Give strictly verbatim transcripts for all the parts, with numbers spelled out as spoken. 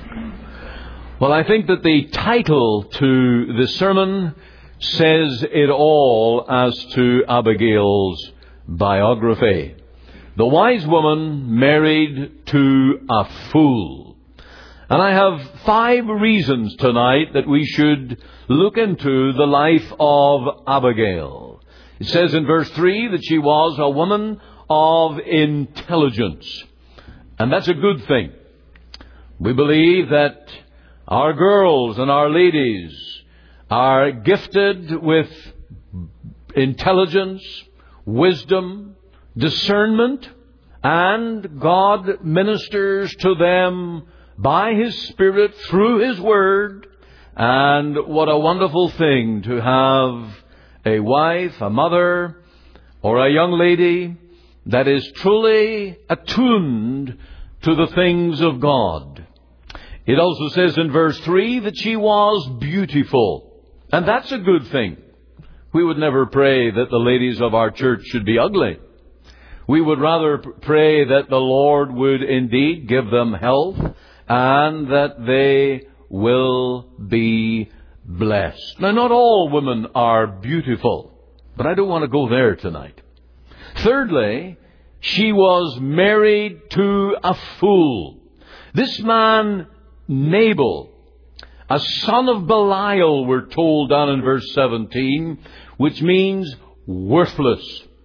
Well, I think that the title to the sermon says it all as to Abigail's biography. The wise woman married to a fool. And I have five reasons tonight that we should look into the life of Abigail. It says in verse three that she was a woman of intelligence. And that's a good thing. We believe that our girls and our ladies are gifted with intelligence, wisdom, discernment, and God ministers to them by His Spirit through His Word. And what a wonderful thing to have a wife, a mother, or a young lady that is truly attuned to the things of God. It also says in verse three that she was beautiful. And that's a good thing. We would never pray that the ladies of our church should be ugly. We would rather pray that the Lord would indeed give them health and that they will be blessed. Now, not all women are beautiful, but I don't want to go there tonight. Thirdly, she was married to a fool. This man, Nabal, a son of Belial, we're told down in verse seventeen, which means worthless.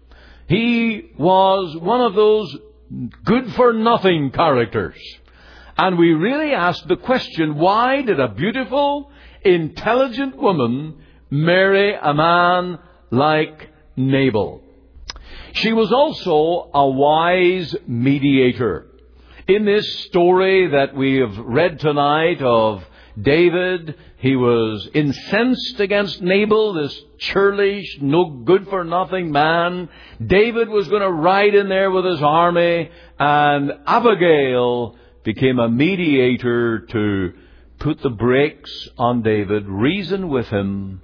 He was one of those good-for-nothing characters. And we really ask the question, why did a beautiful, intelligent woman marry a man like Nabal? She was also a wise mediator. In this story that we have read tonight of David, he was incensed against Nabal, this churlish, no good-for-nothing man. David was going to ride in there with his army, and Abigail became a mediator to put the brakes on David, reason with him,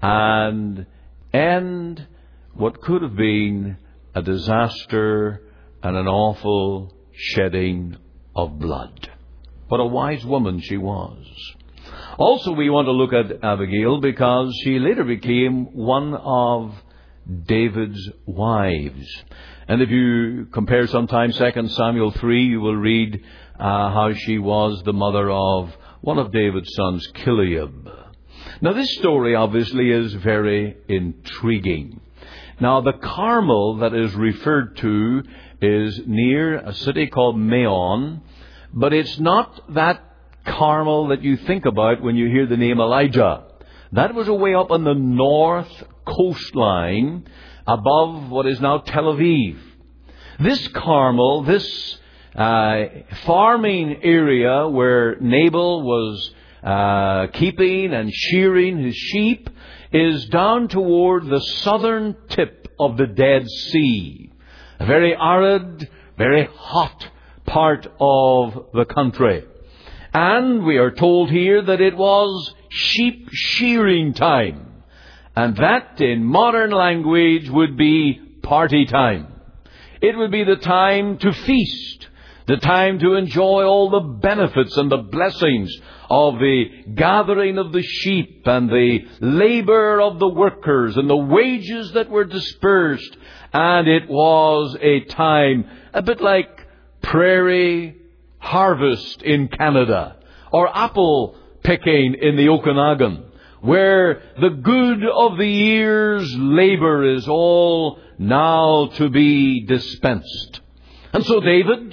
and end what could have been a disaster and an awful shedding of blood. What a wise woman she was. Also, we want to look at Abigail because she later became one of David's wives. And if you compare sometime Second Samuel three, you will read uh, how she was the mother of one of David's sons, Chileab. Now, this story obviously is very intriguing. Now, the Carmel that is referred to is near a city called Maon, but it's not that Carmel that you think about when you hear the name Elijah. That was away up on the north coastline above what is now Tel Aviv. This Carmel, this uh, farming area where Nabal was uh, keeping and shearing his sheep, is down toward the southern tip of the Dead Sea. A very arid, very hot part of the country. And we are told here that it was sheep shearing time. And that, in modern language, would be party time. It would be the time to feast, the time to enjoy all the benefits and the blessings of the gathering of the sheep and the labor of the workers and the wages that were dispersed. And it was a time a bit like prairie harvest in Canada or apple picking in the Okanagan, where the good of the year's labor is all now to be dispensed. And so David,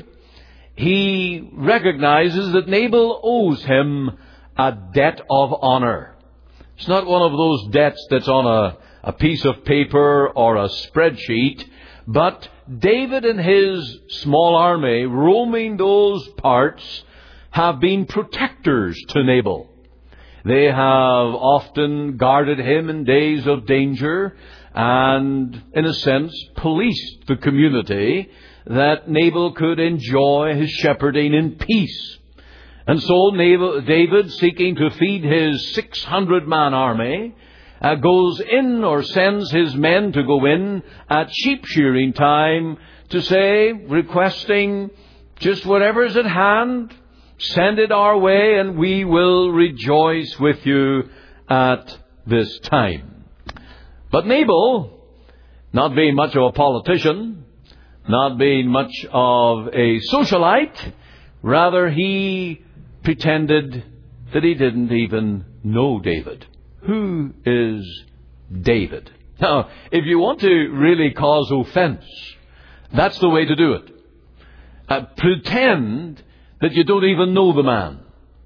he recognizes that Nabal owes him a debt of honor. It's not one of those debts that's on a, a piece of paper or a spreadsheet, but David and his small army roaming those parts have been protectors to Nabal. They have often guarded him in days of danger and, in a sense, policed the community that Nabal could enjoy his shepherding in peace. And so Nabal, David, seeking to feed his six hundred man army, uh, goes in or sends his men to go in at sheep shearing time to say, requesting just whatever's at hand, send it our way, and we will rejoice with you at this time. But Nabal, not being much of a politician, not being much of a socialite, rather he pretended that he didn't even know David. Who is David? Now, if you want to really cause offense, that's the way to do it. Uh, pretend that you don't even know the man.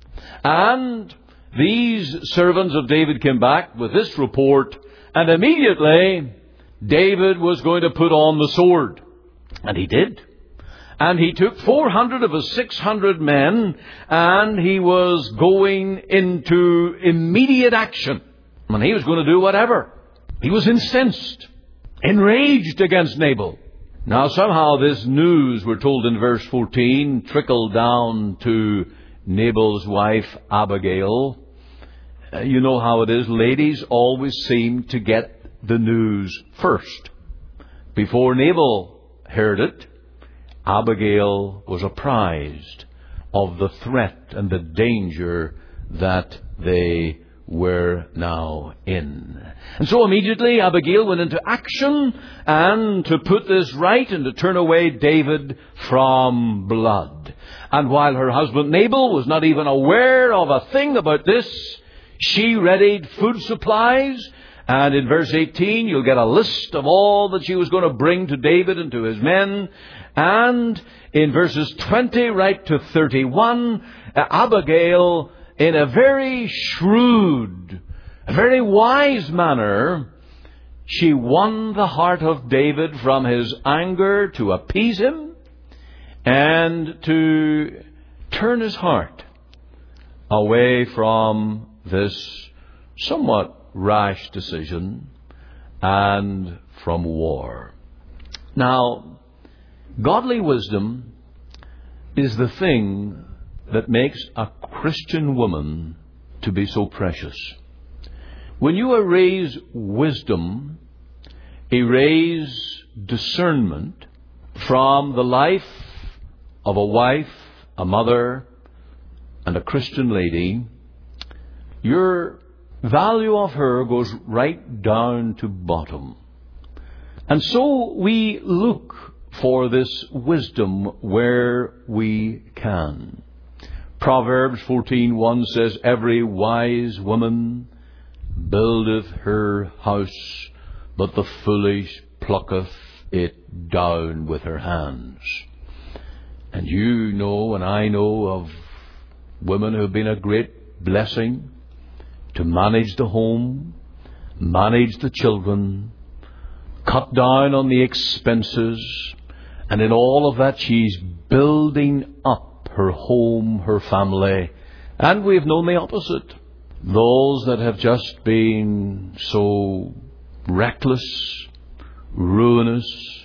And these servants of David came back with this report, and immediately David was going to put on the sword. And he did. And he took four hundred of his six hundred men, and he was going into immediate action. And he was going to do whatever. He was incensed, enraged against Nabal. Now somehow this news, we're told in verse fourteen, trickled down to Nabal's wife Abigail. Uh, you know how it is. Ladies always seem to get the news first. Before Nabal heard it, Abigail was apprised of the threat and the danger that they were now in. And so immediately Abigail went into action, and to put this right and to turn away David from blood. And while her husband Nabal was not even aware of a thing about this, she readied food supplies. And in verse eighteen, you'll get a list of all that she was going to bring to David and to his men. And in verses twenty right to thirty-one, Abigail, in a very shrewd, a very wise manner, she won the heart of David from his anger to appease him and to turn his heart away from this somewhat rash decision and from war. Now, godly wisdom is the thing that makes a Christian woman to be so precious. When you erase wisdom, erase discernment from the life of a wife, a mother, and a Christian lady, your value of her goes right down to bottom. And so we look for this wisdom where we can. Proverbs fourteen one says, "Every wise woman buildeth her house, but the foolish plucketh it down with her hands." And you know, and I know of women who have been a great blessing to manage the home, manage the children, cut down on the expenses, and in all of that she's building up her home, her family. And we've known the opposite. Those that have just been so reckless, ruinous,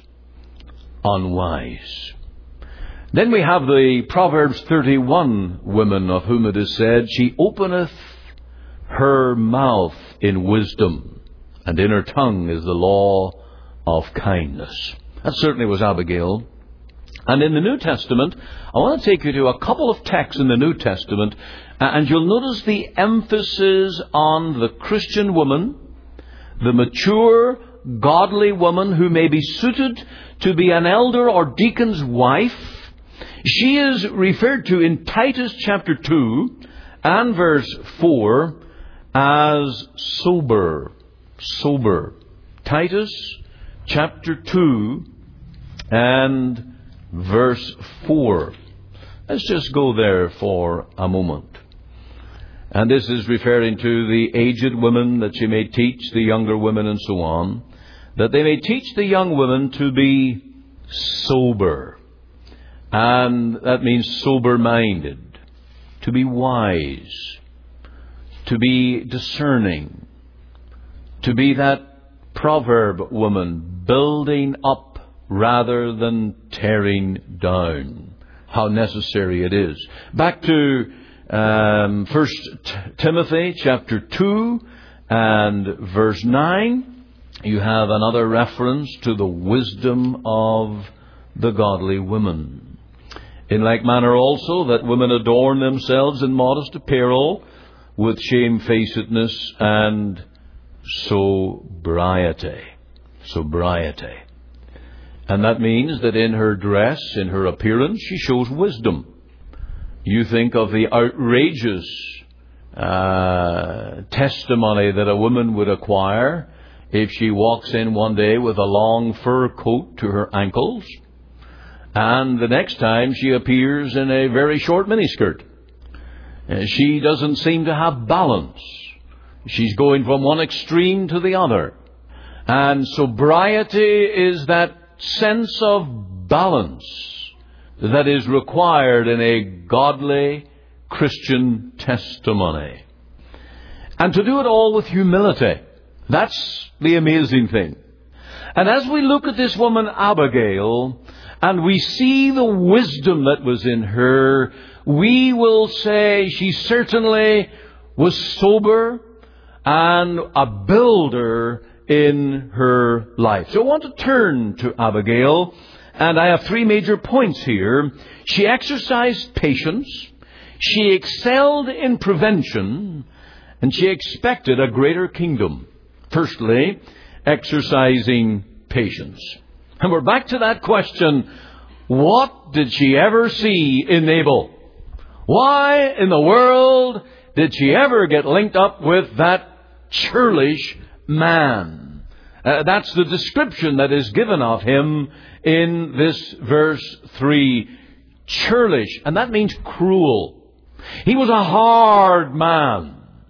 unwise. Then we have the Proverbs thirty-one woman, of whom it is said, "She openeth her mouth in wisdom, and in her tongue is the law of kindness." That certainly was Abigail. And in the New Testament, I want to take you to a couple of texts in the New Testament, and you'll notice the emphasis on the Christian woman, the mature, godly woman who may be suited to be an elder or deacon's wife. She is referred to in Titus chapter two and verse four as sober. Sober. Titus chapter two and verse four. Let's just go there for a moment. And this is referring to the aged women, that she may teach the younger women and so on, that they may teach the young women to be sober. And that means sober-minded, to be wise, to be discerning, to be that proverb woman, building up rather than tearing down. How necessary it is. Back to um, First Timothy chapter two and verse nine. You have another reference to the wisdom of the godly woman. In like manner also that women adorn themselves in modest apparel, with shamefacedness and sobriety. Sobriety. And that means that in her dress, in her appearance, she shows wisdom. You think of the outrageous uh, testimony that a woman would acquire if she walks in one day with a long fur coat to her ankles, and the next time she appears in a very short miniskirt. Uh, she doesn't seem to have balance. She's going from one extreme to the other. And sobriety is that sense of balance that is required in a godly Christian testimony. And to do it all with humility. That's the amazing thing. And as we look at this woman Abigail, and we see the wisdom that was in her, we will say she certainly was sober and a builder in her life. So I want to turn to Abigail, and I have three major points here. She exercised patience, she excelled in prevention, and she expected a greater kingdom. Firstly, exercising patience. And we're back to that question, what did she ever see in Nabal? Why in the world did she ever get linked up with that churlish man? Uh, that's the description that is given of him in this verse three. Churlish, and that means cruel. He was a hard man.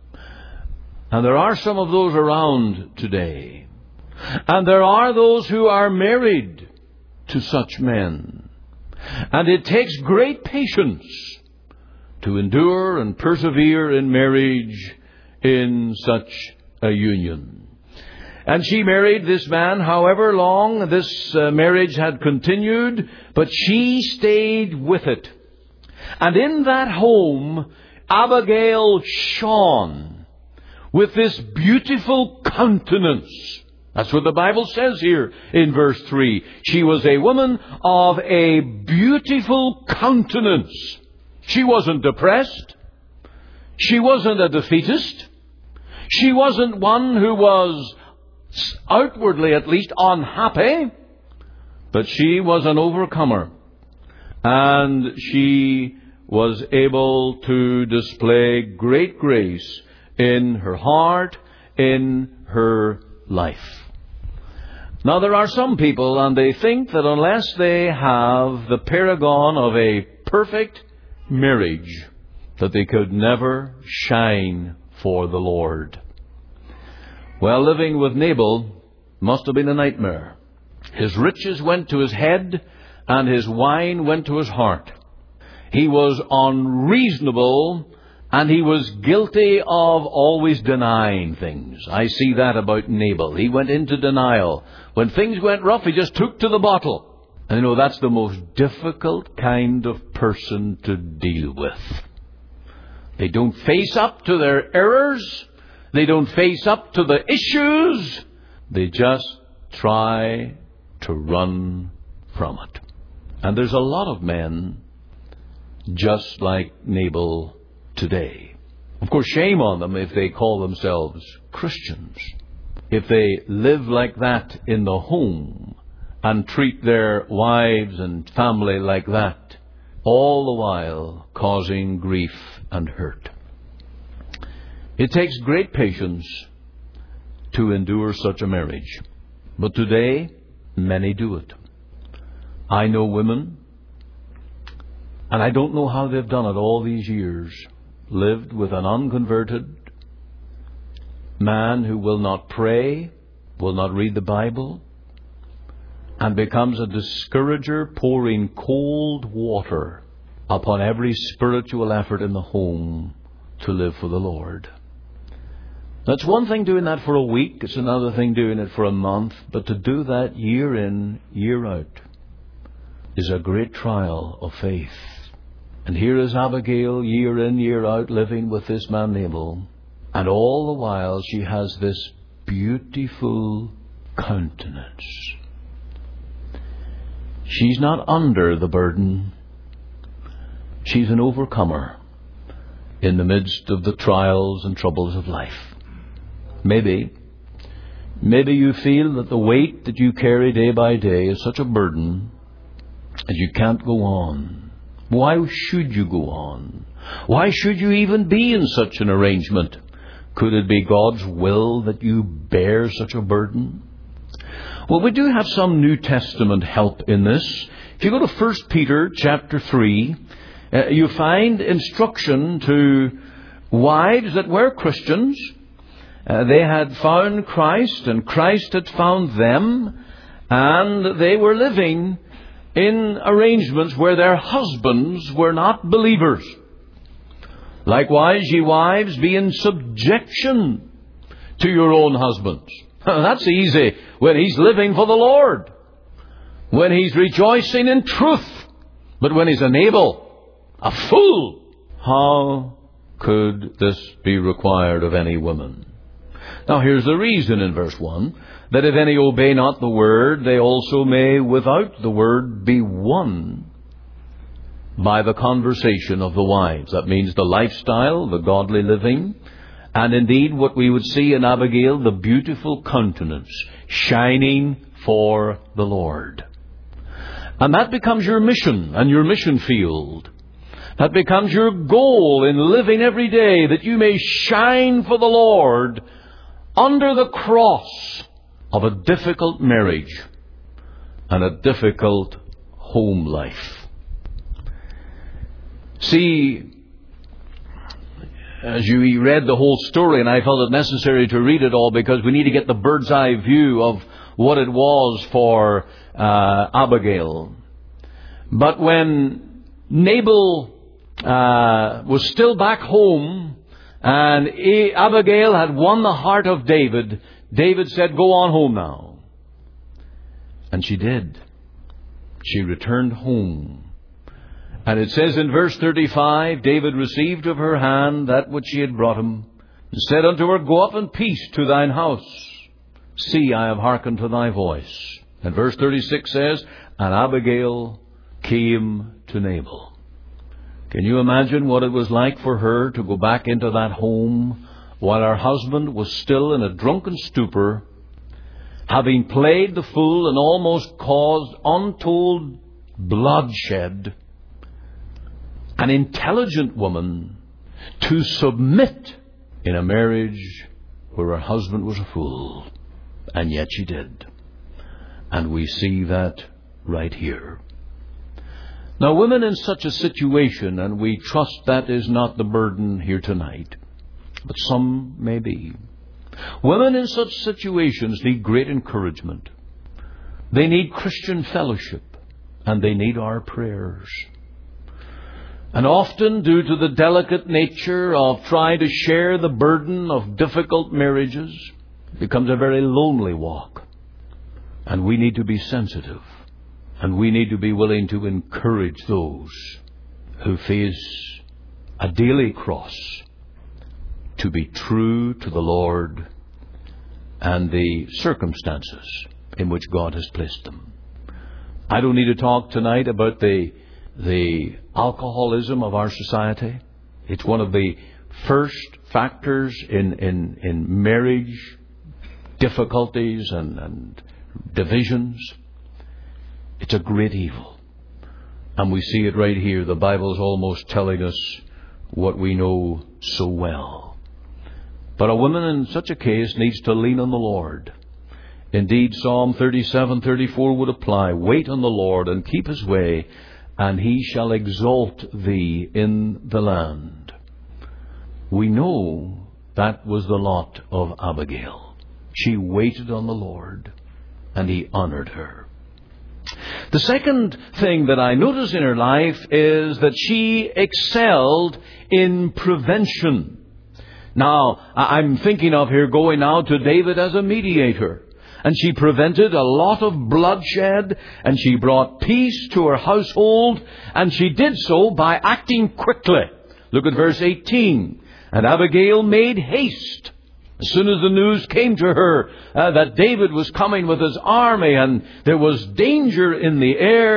And there are some of those around today. And there are those who are married to such men. And it takes great patience to endure and persevere in marriage in such a union. And she married this man, however long this uh, marriage had continued, but she stayed with it. And in that home, Abigail shone with this beautiful countenance. That's what the Bible says here in verse three. She was a woman of a beautiful countenance. She wasn't depressed. She wasn't a defeatist. She wasn't one who was outwardly at least unhappy. But she was an overcomer. And she was able to display great grace in her heart, in her life. Now, there are some people, and they think that unless they have the paragon of a perfect marriage, that they could never shine for the Lord. Well, living with Nabal must have been a nightmare. His riches went to his head, and his wine went to his heart. He was unreasonable, and he was guilty of always denying things. I see that about Nabal. He went into denial. When things went rough, he just took to the bottle. And you know, that's the most difficult kind of person to deal with. They don't face up to their errors. They don't face up to the issues. They just try to run from it. And there's a lot of men just like Nabal today. Of course, shame on them if they call themselves Christians. If they live like that in the home and treat their wives and family like that, all the while causing grief and hurt. It takes great patience to endure such a marriage. But today, many do it. I know women, and I don't know how they've done it all these years, lived with an unconverted man who will not pray, will not read the Bible, and becomes a discourager, pouring cold water upon every spiritual effort in the home to live for the Lord. That's one thing doing that for a week, it's another thing doing it for a month, but to do that year in, year out is a great trial of faith. And here is Abigail, year in, year out, living with this man Nabal. And all the while she has this beautiful countenance. She's not under the burden. She's an overcomer in the midst of the trials and troubles of life. Maybe, maybe you feel that the weight that you carry day by day is such a burden that you can't go on. Why should you go on? Why should you even be in such an arrangement? Could it be God's will that you bear such a burden? Well, we do have some New Testament help in this. If you go to First Peter chapter three, uh, you find instruction to wives that were Christians. Uh, they had found Christ, and Christ had found them, and they were living in arrangements where their husbands were not believers. Likewise, ye wives, be in subjection to your own husbands. That's easy when he's living for the Lord, when he's rejoicing in truth. But when he's unable, a fool, how could this be required of any woman? Now here's the reason in verse one, that if any obey not the word, they also may without the word be won by the conversation of the wives. That means the lifestyle, the godly living, and indeed what we would see in Abigail, the beautiful countenance shining for the Lord. And that becomes your mission and your mission field. That becomes your goal in living every day, that you may shine for the Lord under the cross of a difficult marriage and a difficult home life. See, as you read the whole story, and I felt it necessary to read it all because we need to get the bird's eye view of what it was for uh, Abigail. But when Nabal uh, was still back home, and Abigail had won the heart of David, David said, "Go on home now." And she did. She returned home. And it says in verse thirty-five, David received of her hand that which she had brought him, and said unto her, Go up in peace to thine house. See, I have hearkened to thy voice. And verse thirty-six says, And Abigail came to Nabal. Can you imagine what it was like for her to go back into that home while her husband was still in a drunken stupor, having played the fool and almost caused untold bloodshed? An intelligent woman to submit in a marriage where her husband was a fool. And yet she did. And we see that right here. Now, women in such a situation, and we trust that is not the burden here tonight, but some may be. Women in such situations need great encouragement. They need Christian fellowship, and they need our prayers. And often, due to the delicate nature of trying to share the burden of difficult marriages, it becomes a very lonely walk. And we need to be sensitive. And we need to be willing to encourage those who face a daily cross to be true to the Lord and the circumstances in which God has placed them. I don't need to talk tonight about the the alcoholism of our society. It's one of the first factors in, in, in marriage difficulties and, and divisions. It's a great evil. And we see it right here. The Bible is almost telling us what we know so well. But a woman in such a case needs to lean on the Lord. Indeed, Psalm thirty-seven thirty-four would apply. Wait on the Lord and keep his way, and he shall exalt thee in the land. We know that was the lot of Abigail. She waited on the Lord, and he honored her. The second thing that I notice in her life is that she excelled in prevention. Now, I'm thinking of here going now to David as a mediator. And she prevented a lot of bloodshed, and she brought peace to her household, and she did so by acting quickly. Look at verse eighteen. And Abigail made haste. As soon as the news came to her uh, that David was coming with his army and there was danger in the air,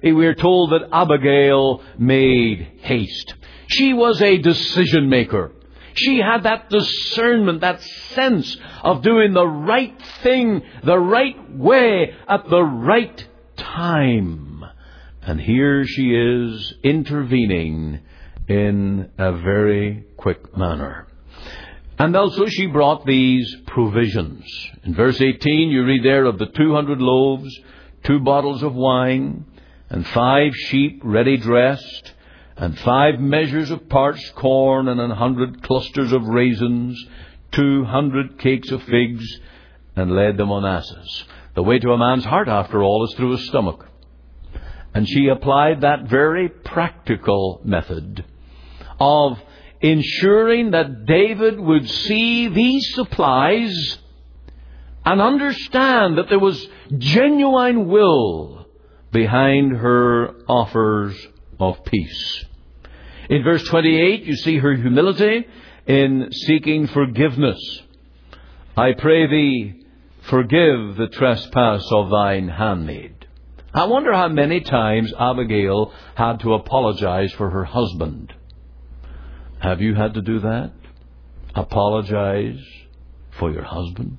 we are told that Abigail made haste. She was a decision maker. She had that discernment, that sense of doing the right thing, the right way, at the right time. And here she is intervening in a very quick manner. And also she brought these provisions. In verse eighteen you read there of the two hundred loaves, two bottles of wine, and five sheep ready dressed, and five measures of parched corn, and an hundred clusters of raisins, two hundred cakes of figs, and led them on asses. The way to a man's heart, after all, is through his stomach. And she applied that very practical method of ensuring that David would see these supplies and understand that there was genuine will behind her offers of peace. In verse twenty-eight, you see her humility in seeking forgiveness. I pray thee, forgive the trespass of thine handmaid. I wonder how many times Abigail had to apologize for her husband. Have you had to do that? Apologize for your husband?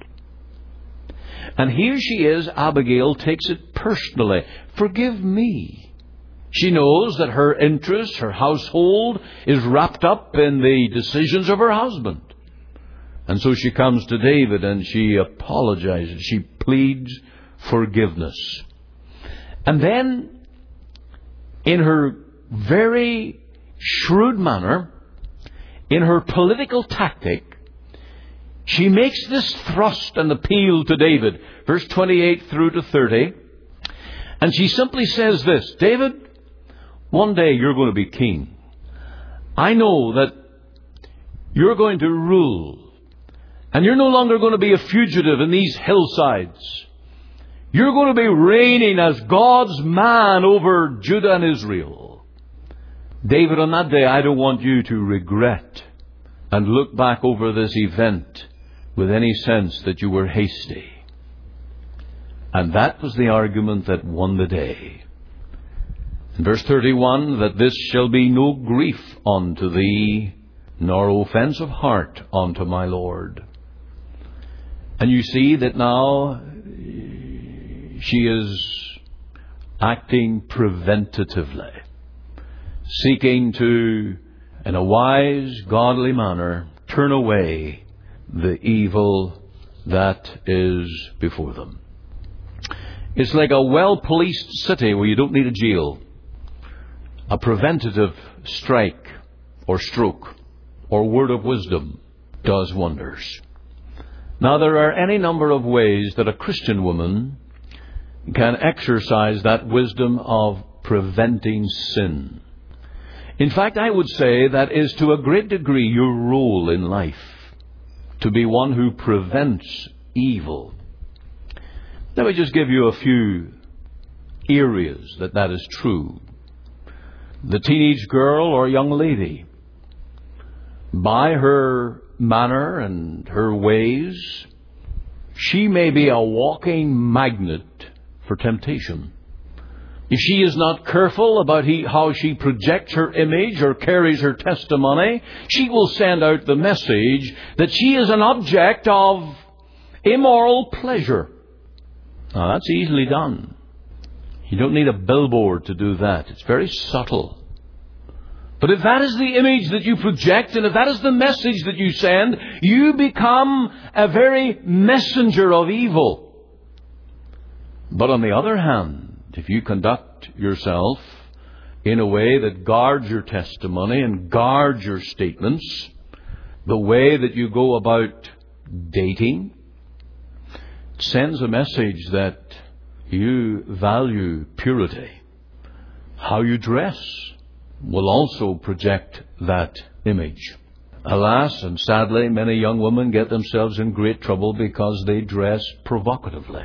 And here she is, Abigail takes it personally. Forgive me. She knows that her interest, her household, is wrapped up in the decisions of her husband. And so she comes to David and she apologizes. She pleads forgiveness. And then, in her very shrewd manner, in her political tactic, she makes this thrust and appeal to David. Verse twenty-eight through to thirty. And she simply says this, David, one day you're going to be king. I know that you're going to rule. And you're no longer going to be a fugitive in these hillsides. You're going to be reigning as God's man over Judah and Israel. David, on that day, I don't want you to regret and look back over this event with any sense that you were hasty. And that was the argument that won the day. In verse thirty-one, that this shall be no grief unto thee, nor offense of heart unto my Lord. And you see that now she is acting preventatively, seeking to, in a wise, godly manner, turn away the evil that is before them. It's like a well-policed city where you don't need a jail. A preventative strike or stroke or word of wisdom does wonders. Now, there are any number of ways that a Christian woman can exercise that wisdom of preventing sin. In fact, I would say that is to a great degree your role in life, to be one who prevents evil. Let me just give you a few areas that that is true. The teenage girl or young lady, by her manner and her ways, she may be a walking magnet for temptation. If she is not careful about he, how she projects her image or carries her testimony, she will send out the message that she is an object of immoral pleasure. Now, that's easily done. You don't need a billboard to do that. It's very subtle. But if that is the image that you project, and if that is the message that you send, you become a very messenger of evil. But on the other hand, if you conduct yourself in a way that guards your testimony and guards your statements, the way that you go about dating sends a message that you value purity. How you dress will also project that image. Alas, and sadly, many young women get themselves in great trouble because they dress provocatively.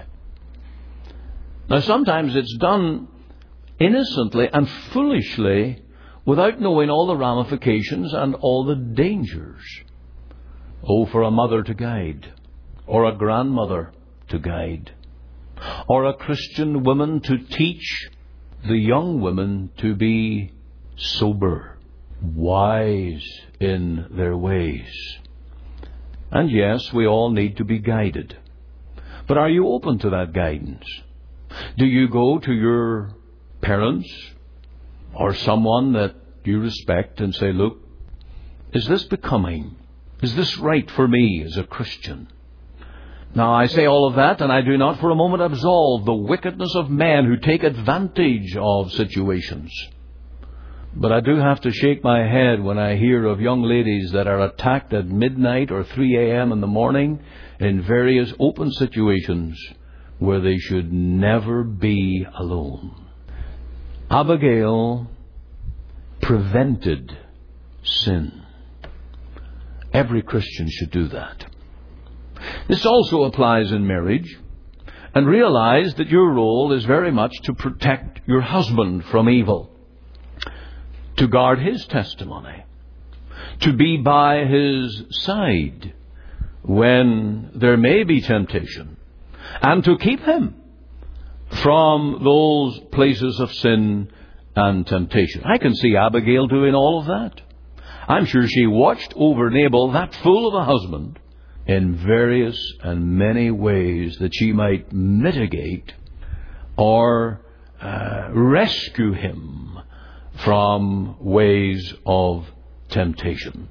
Now, sometimes it's done innocently and foolishly without knowing all the ramifications and all the dangers. Oh, for a mother to guide, or a grandmother to guide, or a Christian woman to teach the young women to be sober, wise in their ways. And yes, we all need to be guided. But are you open to that guidance? Do you go to your parents or someone that you respect and say, look, is this becoming? Is this right for me as a Christian? Now, I say all of that, and I do not for a moment absolve the wickedness of men who take advantage of situations. But I do have to shake my head when I hear of young ladies that are attacked at midnight or three a.m. in the morning in various open situations where they should never be alone. Abigail prevented sin. Every Christian should do that. This also applies in marriage. And realize that your role is very much to protect your husband from evil, to guard his testimony, to be by his side when there may be temptation, and to keep him from those places of sin and temptation. I can see Abigail doing all of that. I'm sure she watched over Nabal, that fool of a husband, in various and many ways that she might mitigate or uh, rescue him from ways of temptation.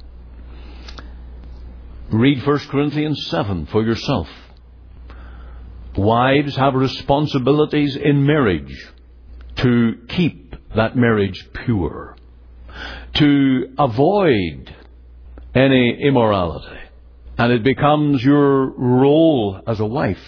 Read First Corinthians seven for yourself. Wives have responsibilities in marriage to keep that marriage pure, to avoid any immorality. And it becomes your role as a wife.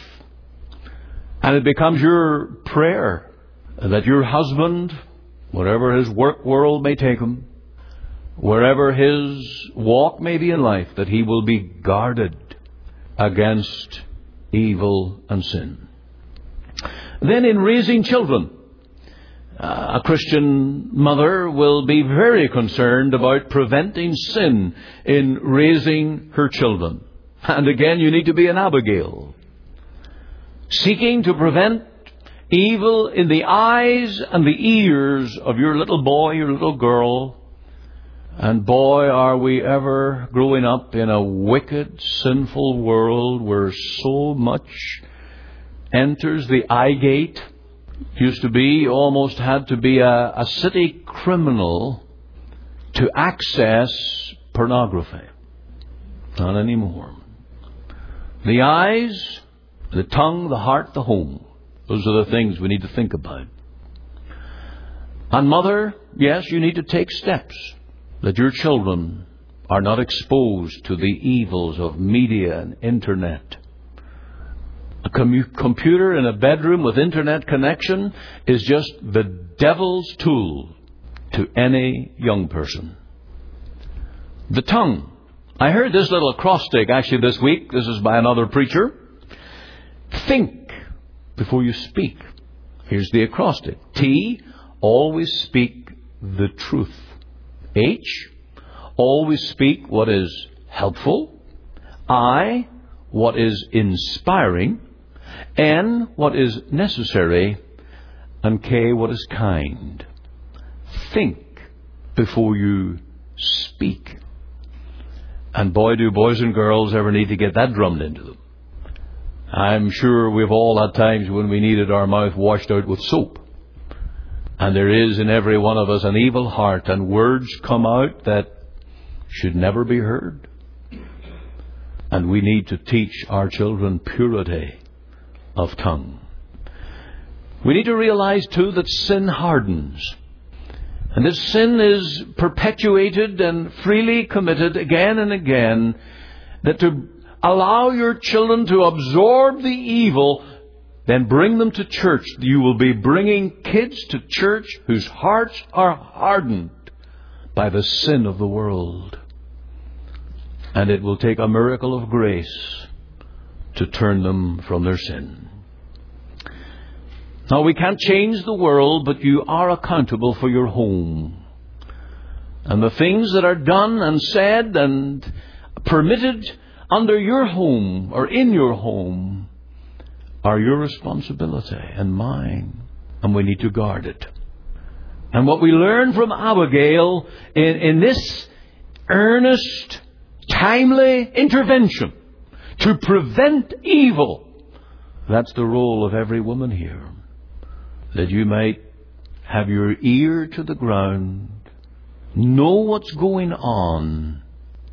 And it becomes your prayer that your husband, whatever his work world may take him, wherever his walk may be in life, that he will be guarded against evil and sin. Then in raising children, uh, a Christian mother will be very concerned about preventing sin in raising her children. And again, you need to be an Abigail, seeking to prevent evil in the eyes and the ears of your little boy, your little girl. And boy, are we ever growing up in a wicked, sinful world where so much enters the eye gate. Used to be, you almost had to be a, a city criminal to access pornography. Not anymore. The eyes, the tongue, the heart, the home. Those are the things we need to think about. And mother, yes, you need to take steps that your children are not exposed to the evils of media and internet. A com- computer in a bedroom with internet connection is just the devil's tool to any young person. The tongue. I heard this little acrostic actually this week. This is by another preacher. Think before you speak. Here's the acrostic. T, always speak the truth. H, always speak what is helpful. I, what is inspiring. N, what is necessary. And K, what is kind. Think before you speak. And boy, do boys and girls ever need to get that drummed into them. I'm sure we've all had times when we needed our mouth washed out with soap. And there is in every one of us an evil heart, and words come out that should never be heard. And we need to teach our children purity of tongue. We need to realize, too, that sin hardens. And this sin is perpetuated and freely committed again and again, that to allow your children to absorb the evil, then bring them to church. You will be bringing kids to church whose hearts are hardened by the sin of the world. And it will take a miracle of grace to turn them from their sin. Now, we can't change the world, but you are accountable for your home. And the things that are done and said and permitted under your home or in your home are your responsibility and mine. and we need to guard it. And what we learn from Abigail in, in this earnest, timely intervention to prevent evil, that's the role of every woman here. That you might have your ear to the ground, know what's going on,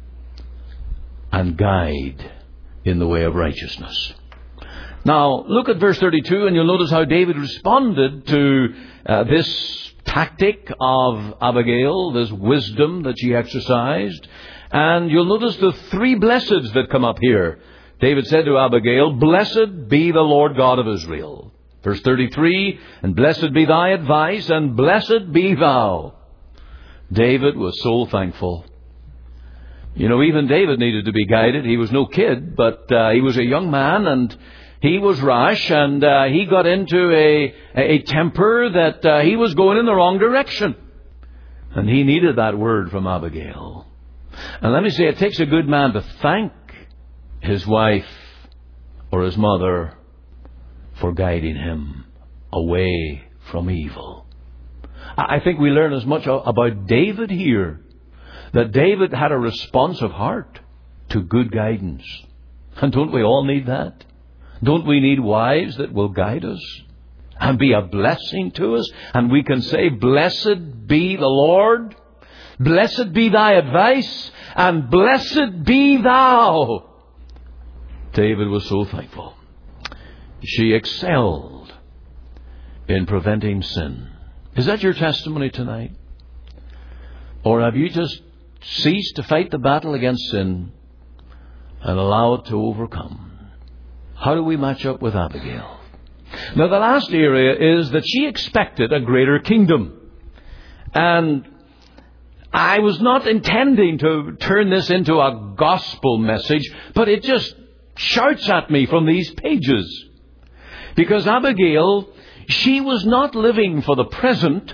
and guide in the way of righteousness. Now, look at verse thirty-two, and you'll notice how David responded to uh, this tactic of Abigail, this wisdom that she exercised. And you'll notice the three blesseds that come up here. David said to Abigail, "Blessed be the Lord God of Israel." Verse thirty-three, "And blessed be thy advice, and blessed be thou." David was so thankful. You know, even David needed to be guided. He was no kid, but uh, he was a young man, and he was rash, and uh, he got into a, a temper that uh, he was going in the wrong direction. And he needed that word from Abigail. And let me say, it takes a good man to thank his wife or his mother for guiding him away from evil. I think we learn as much about David here, that David had a responsive heart to good guidance. And don't we all need that? Don't we need wives that will guide us and be a blessing to us? And we can say, "Blessed be the Lord, blessed be thy advice, and blessed be thou." David was so thankful. She excelled in preventing sin. Is that your testimony tonight? Or have you just ceased to fight the battle against sin and allow it to overcome? How do we match up with Abigail? Now, the last area is that she expected a greater kingdom. And I was not intending to turn this into a gospel message, but it just shouts at me from these pages. Because Abigail, she was not living for the present,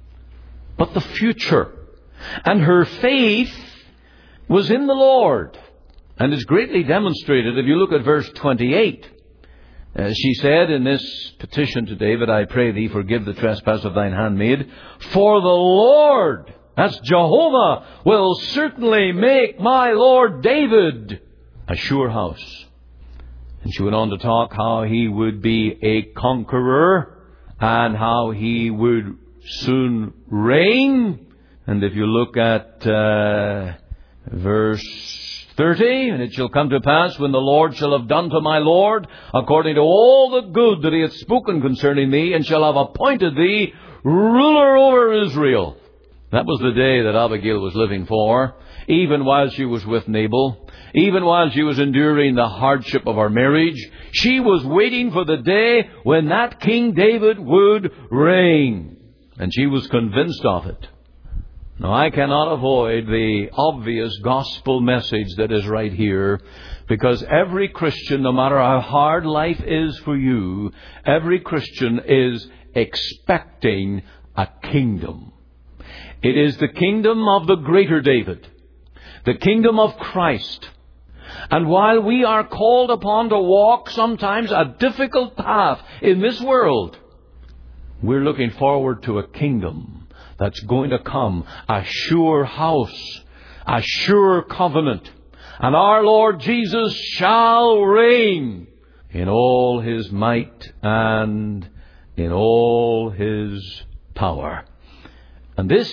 but the future. And her faith was in the Lord. And is greatly demonstrated if you look at verse twenty-eight. Uh, she said in this petition to David, "I pray thee, forgive the trespass of thine handmaid. For the Lord," that's Jehovah, "will certainly make my Lord David a sure house." And she went on to talk how he would be a conqueror and how he would soon reign. And if you look at uh, verse thirty, "And it shall come to pass, when the Lord shall have done to my Lord according to all the good that he hath spoken concerning thee, and shall have appointed thee ruler over Israel." That was the day that Abigail was living for, even while she was with Nabal, even while she was enduring the hardship of her marriage. She was waiting for the day when that King David would reign. And she was convinced of it. Now, I cannot avoid the obvious gospel message that is right here, because every Christian, no matter how hard life is for you, every Christian is expecting a kingdom. It is the kingdom of the greater David, the kingdom of Christ. And while we are called upon to walk sometimes a difficult path in this world, we're looking forward to a kingdom that's going to come, a sure house, a sure covenant. And our Lord Jesus shall reign in all his might and in all his power. And this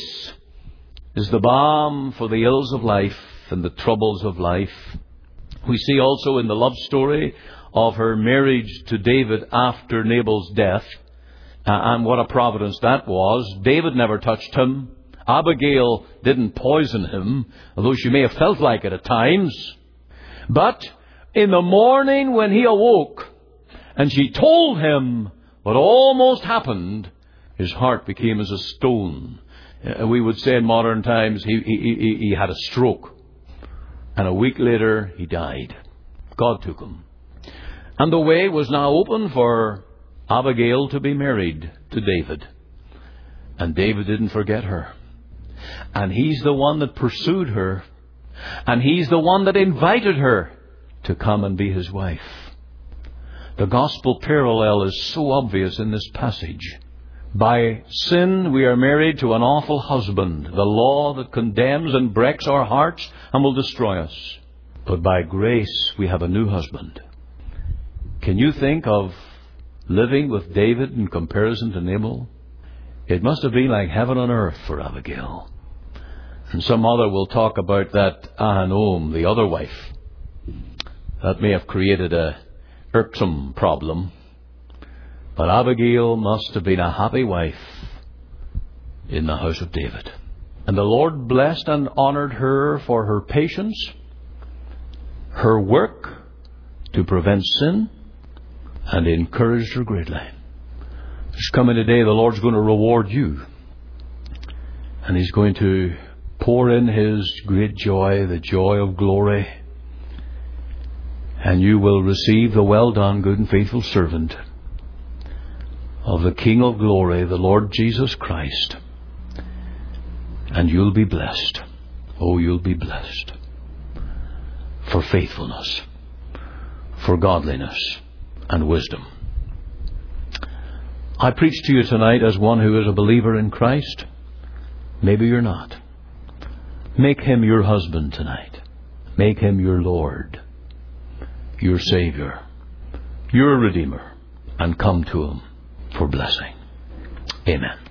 is the balm for the ills of life and the troubles of life. We see also in the love story of her marriage to David after Nabal's death, Uh, and what a providence that was. David never touched him. Abigail didn't poison him, although she may have felt like it at times. But in the morning when he awoke and she told him what almost happened, his heart became as a stone. Uh, we would say in modern times he, he, he, he had a stroke. And a week later he died. God took him. And the way was now open for Abigail to be married to David. And David didn't forget her. And he's the one that pursued her. And he's the one that invited her to come and be his wife. The gospel parallel is so obvious in this passage. By sin we are married to an awful husband, the law that condemns and breaks our hearts and will destroy us. But by grace we have a new husband. Can you think of living with David in comparison to Nabal? It must have been like heaven on earth for Abigail. And some other will talk about that Ahinoam, the other wife. That may have created a irksome problem. But Abigail must have been a happy wife in the house of David. And the Lord blessed and honoured her for her patience, her work to prevent sin, and encouraged her greatly. There's coming a day the Lord's going to reward you. And He's going to pour in His great joy, the joy of glory. And you will receive the well done, good and faithful servant of the King of glory, the Lord Jesus Christ. And you'll be blessed. Oh, you'll be blessed. For faithfulness, for godliness, and wisdom. I preach to you tonight as one who is a believer in Christ. Maybe you're not. Make Him your husband tonight. Make Him your Lord, your Savior, your Redeemer, and come to Him for blessing. Amen.